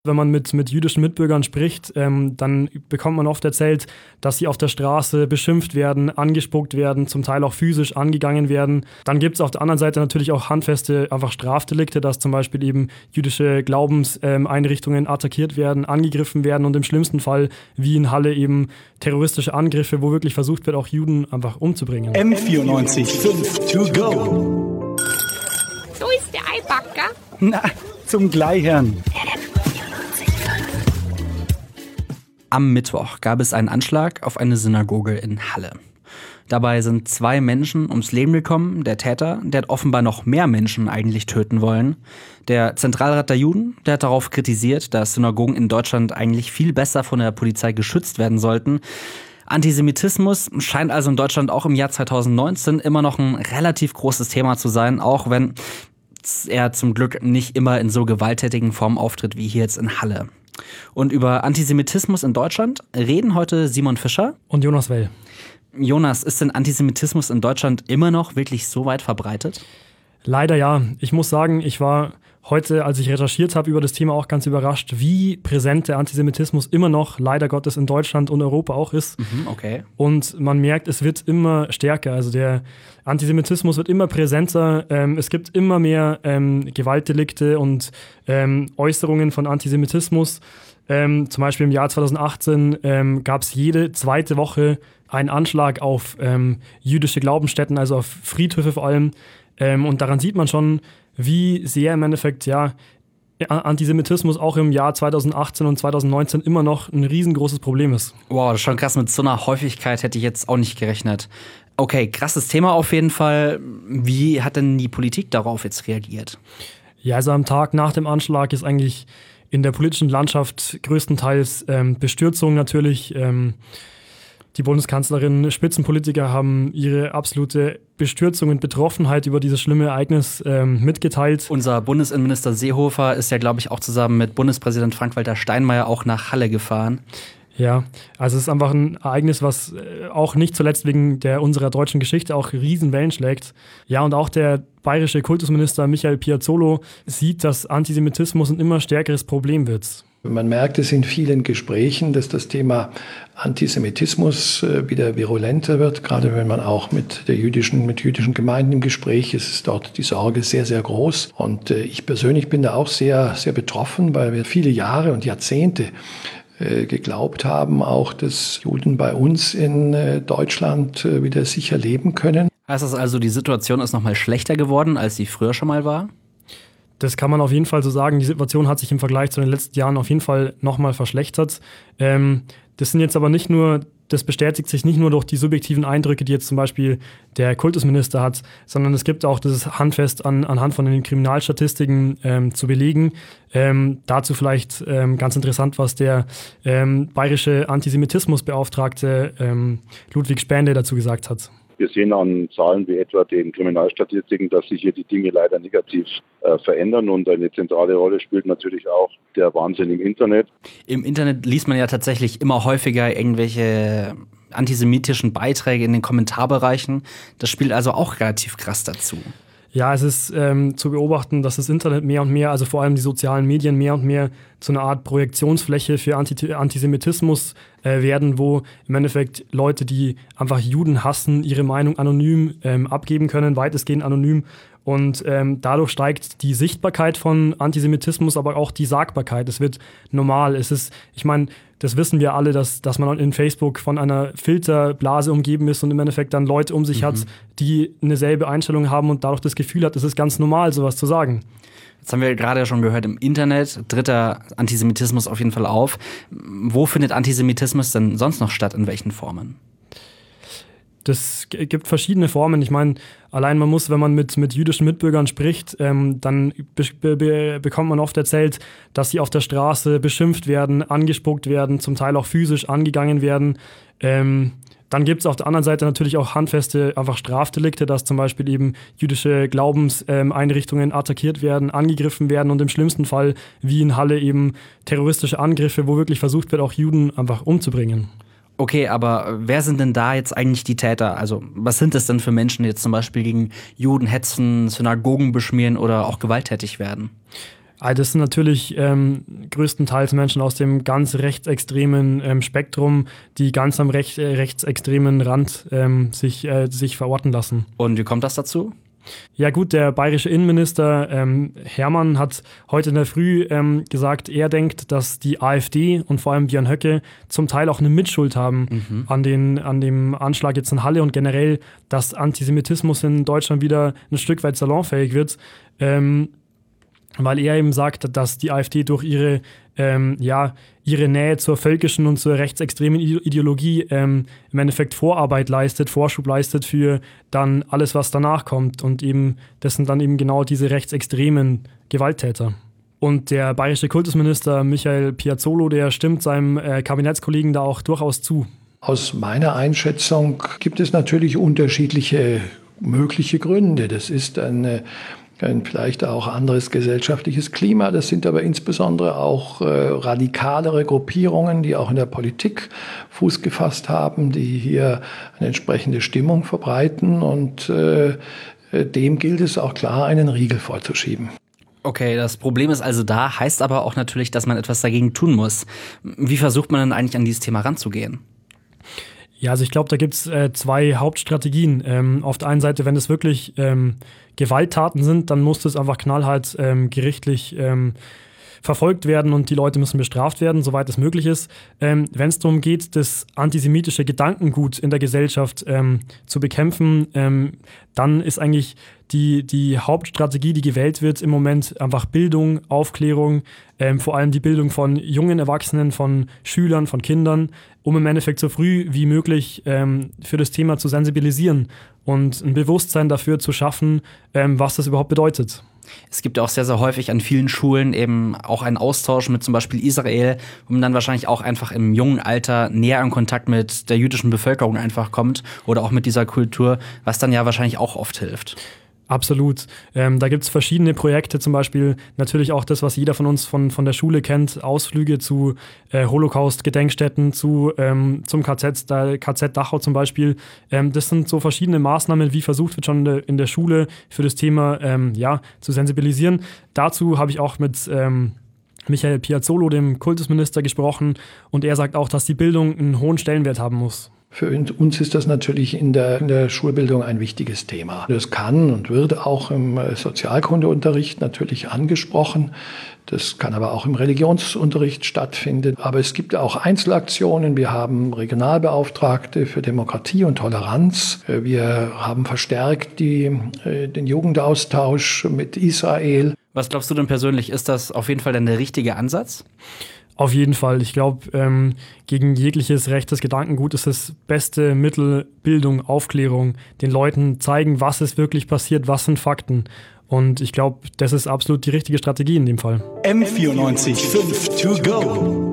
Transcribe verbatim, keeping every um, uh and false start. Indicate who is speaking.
Speaker 1: Wenn man mit, mit jüdischen Mitbürgern spricht, ähm, dann bekommt man oft erzählt, dass sie auf der Straße beschimpft werden, angespuckt werden, zum Teil auch physisch angegangen werden. Dann gibt es auf der anderen Seite natürlich auch handfeste einfach Strafdelikte, dass zum Beispiel eben jüdische Glaubenseinrichtungen ähm, attackiert werden, angegriffen werden und im schlimmsten Fall, wie in Halle, eben terroristische Angriffe, wo wirklich versucht wird, auch Juden einfach umzubringen.
Speaker 2: M vierundneunzig fünf to go.
Speaker 3: So ist der Eibacker.
Speaker 2: Na, zum Gleichern.
Speaker 4: Am Mittwoch gab es einen Anschlag auf eine Synagoge in Halle. Dabei sind zwei Menschen ums Leben gekommen. Der Täter, der hat offenbar noch mehr Menschen eigentlich töten wollen. Der Zentralrat der Juden, der hat darauf kritisiert, dass Synagogen in Deutschland eigentlich viel besser von der Polizei geschützt werden sollten. Antisemitismus scheint also in Deutschland auch im Jahr zweitausendneunzehn immer noch ein relativ großes Thema zu sein, auch wenn er zum Glück nicht immer in so gewalttätigen Formen auftritt wie hier jetzt in Halle. Und über Antisemitismus in Deutschland reden heute Simon Fischer
Speaker 1: und Jonas Well.
Speaker 4: Jonas, ist denn Antisemitismus in Deutschland immer noch wirklich so weit verbreitet?
Speaker 1: Leider ja. Ich muss sagen, ich war heute, als ich recherchiert habe über das Thema, auch ganz überrascht, wie präsent der Antisemitismus immer noch, leider Gottes, in Deutschland und Europa auch ist.
Speaker 4: Mhm, okay.
Speaker 1: Und man merkt, es wird immer stärker. Also der Antisemitismus wird immer präsenter. Ähm, es gibt immer mehr ähm, Gewaltdelikte und ähm, Äußerungen von Antisemitismus. Ähm, zum Beispiel im Jahr zweitausendachtzehn ähm, gab es jede zweite Woche einen Anschlag auf ähm, jüdische Glaubensstätten, also auf Friedhöfe vor allem. Ähm, und daran sieht man schon, wie sehr im Endeffekt ja Antisemitismus auch im Jahr zweitausendachtzehn und zweitausendneunzehn immer noch ein riesengroßes Problem ist.
Speaker 4: Wow, das ist schon krass. Mit so einer Häufigkeit hätte ich jetzt auch nicht gerechnet. Okay, krasses Thema auf jeden Fall. Wie hat denn die Politik darauf jetzt reagiert?
Speaker 1: Ja, also am Tag nach dem Anschlag ist eigentlich in der politischen Landschaft größtenteils ähm, Bestürzung natürlich. Ähm, Die Bundeskanzlerin, Spitzenpolitiker haben ihre absolute Bestürzung und Betroffenheit über dieses schlimme Ereignis ähm, mitgeteilt.
Speaker 4: Unser Bundesinnenminister Seehofer ist ja, glaube ich, auch zusammen mit Bundespräsident Frank-Walter Steinmeier auch nach Halle gefahren.
Speaker 1: Ja, also es ist einfach ein Ereignis, was auch nicht zuletzt wegen der unserer deutschen Geschichte auch Riesenwellen schlägt. Ja, und auch der bayerische Kultusminister Michael Piazzolo sieht, dass Antisemitismus ein immer stärkeres Problem wird.
Speaker 5: Man merkt es in vielen Gesprächen, dass das Thema Antisemitismus wieder virulenter wird, gerade wenn man auch mit der jüdischen, mit jüdischen Gemeinden im Gespräch ist, ist dort die Sorge sehr, sehr groß. Und ich persönlich bin da auch sehr, sehr betroffen, weil wir viele Jahre und Jahrzehnte geglaubt haben, auch dass Juden bei uns in Deutschland wieder sicher leben können.
Speaker 4: Heißt das also, die Situation ist noch mal schlechter geworden, als sie früher schon mal war?
Speaker 1: Das kann man auf jeden Fall so sagen. Die Situation hat sich im Vergleich zu den letzten Jahren auf jeden Fall nochmal verschlechtert. Ähm, das sind jetzt aber nicht nur, das bestätigt sich nicht nur durch die subjektiven Eindrücke, die jetzt zum Beispiel der Kultusminister hat, sondern es gibt auch das handfest an, anhand von den Kriminalstatistiken ähm, zu belegen. Ähm, dazu vielleicht ähm, ganz interessant, was der ähm, bayerische Antisemitismusbeauftragte ähm, Ludwig Spähnle dazu gesagt hat.
Speaker 6: Wir sehen an Zahlen wie etwa den Kriminalstatistiken, dass sich hier die Dinge leider negativ äh, verändern und eine zentrale Rolle spielt natürlich auch der Wahnsinn im Internet.
Speaker 4: Im Internet liest man ja tatsächlich immer häufiger irgendwelche antisemitischen Beiträge in den Kommentarbereichen. Das spielt also auch relativ krass dazu.
Speaker 1: Ja, es ist ähm, zu beobachten, dass das Internet mehr und mehr, also vor allem die sozialen Medien mehr und mehr zu einer Art Projektionsfläche für Anti- Antisemitismus äh, werden, wo im Endeffekt Leute, die einfach Juden hassen, ihre Meinung anonym ähm, abgeben können, weitestgehend anonym. Und ähm, dadurch steigt die Sichtbarkeit von Antisemitismus, aber auch die Sagbarkeit. Es wird normal. Es ist, ich meine, das wissen wir alle, dass, dass man in Facebook von einer Filterblase umgeben ist und im Endeffekt dann Leute um sich mhm. hat, die eine selbe Einstellung haben und dadurch das Gefühl hat, es ist ganz normal, sowas zu sagen.
Speaker 4: Jetzt haben wir gerade schon gehört, im Internet tritt der Antisemitismus auf jeden Fall auf. Wo findet Antisemitismus denn sonst noch statt, in welchen Formen?
Speaker 1: Das gibt verschiedene Formen. Ich meine, allein man muss, wenn man mit, mit jüdischen Mitbürgern spricht, ähm, dann be- be- bekommt man oft erzählt, dass sie auf der Straße beschimpft werden, angespuckt werden, zum Teil auch physisch angegangen werden. Ähm, dann gibt es auf der anderen Seite natürlich auch handfeste einfach Strafdelikte, dass zum Beispiel eben jüdische Glaubenseinrichtungen ähm, attackiert werden, angegriffen werden und im schlimmsten Fall, wie in Halle, eben terroristische Angriffe, wo wirklich versucht wird, auch Juden einfach umzubringen.
Speaker 4: Okay, aber wer sind denn da jetzt eigentlich die Täter? Also was sind das denn für Menschen, die jetzt zum Beispiel gegen Juden hetzen, Synagogen beschmieren oder auch gewalttätig werden?
Speaker 1: Also das sind natürlich ähm, größtenteils Menschen aus dem ganz rechtsextremen ähm, Spektrum, die ganz am recht, äh, rechtsextremen Rand ähm, sich, äh, sich verorten lassen.
Speaker 4: Und wie kommt das dazu?
Speaker 1: Ja gut, der bayerische Innenminister ähm, Hermann hat heute in der Früh ähm, gesagt, er denkt, dass die AfD und vor allem Björn Höcke zum Teil auch eine Mitschuld haben mhm. an, den, an dem Anschlag jetzt in Halle und generell, dass Antisemitismus in Deutschland wieder ein Stück weit salonfähig wird. Ähm, weil er eben sagt, dass die AfD durch ihre, ähm, ja, ihre Nähe zur völkischen und zur rechtsextremen Ideologie ähm, im Endeffekt Vorarbeit leistet, Vorschub leistet für dann alles, was danach kommt. Und eben, das sind dann eben genau diese rechtsextremen Gewalttäter. Und der bayerische Kultusminister Michael Piazzolo, der stimmt seinem äh, Kabinettskollegen da auch durchaus zu.
Speaker 5: Aus meiner Einschätzung gibt es natürlich unterschiedliche mögliche Gründe. Das ist eine ein vielleicht auch anderes gesellschaftliches Klima. Das sind aber insbesondere auch äh, radikalere Gruppierungen, die auch in der Politik Fuß gefasst haben, die hier eine entsprechende Stimmung verbreiten. Und äh, dem gilt es auch klar, einen Riegel vorzuschieben.
Speaker 4: Okay, das Problem ist also da, heißt aber auch natürlich, dass man etwas dagegen tun muss. Wie versucht man denn eigentlich an dieses Thema ranzugehen?
Speaker 1: Ja, also ich glaube, da gibt's äh, zwei Hauptstrategien. Ähm, auf der einen Seite, wenn es wirklich ähm, Gewalttaten sind, dann muss das einfach knallhart ähm, gerichtlich ähm, verfolgt werden und die Leute müssen bestraft werden, soweit es möglich ist. Ähm, wenn es darum geht, das antisemitische Gedankengut in der Gesellschaft ähm, zu bekämpfen, ähm, dann ist eigentlich die, die Hauptstrategie, die gewählt wird im Moment, einfach Bildung, Aufklärung, ähm, vor allem die Bildung von jungen Erwachsenen, von Schülern, von Kindern, um im Endeffekt so früh wie möglich ähm, für das Thema zu sensibilisieren und ein Bewusstsein dafür zu schaffen, ähm, was das überhaupt bedeutet.
Speaker 4: Es gibt auch sehr, sehr häufig an vielen Schulen eben auch einen Austausch mit zum Beispiel Israel, wo man dann wahrscheinlich auch einfach im jungen Alter näher in Kontakt mit der jüdischen Bevölkerung einfach kommt oder auch mit dieser Kultur, was dann ja wahrscheinlich auch oft hilft.
Speaker 1: Absolut. Ähm, da gibt es verschiedene Projekte, zum Beispiel natürlich auch das, was jeder von uns von, von der Schule kennt, Ausflüge zu äh, Holocaust-Gedenkstätten, zu, ähm, zum K Z, da, K Z Dachau zum Beispiel. Ähm, das sind so verschiedene Maßnahmen, wie versucht wird schon in der, in der Schule für das Thema ähm, ja, zu sensibilisieren. Dazu habe ich auch mit ähm, Michael Piazzolo, dem Kultusminister, gesprochen und er sagt auch, dass die Bildung einen hohen Stellenwert haben muss.
Speaker 5: Für uns ist das natürlich in der, in der Schulbildung ein wichtiges Thema. Das kann und wird auch im Sozialkundeunterricht natürlich angesprochen. Das kann aber auch im Religionsunterricht stattfinden. Aber es gibt auch Einzelaktionen. Wir haben Regionalbeauftragte für Demokratie und Toleranz. Wir haben verstärkt die, den Jugendaustausch mit Israel.
Speaker 4: Was glaubst du denn persönlich, ist das auf jeden Fall dann der richtige Ansatz?
Speaker 1: Auf jeden Fall. Ich glaube, ähm, gegen jegliches rechtes Gedankengut ist das beste Mittel Bildung, Aufklärung, den Leuten zeigen, was ist wirklich passiert, was sind Fakten. Und ich glaube, das ist absolut die richtige Strategie in dem Fall.
Speaker 2: M vierundneunzig Komma fünf to go.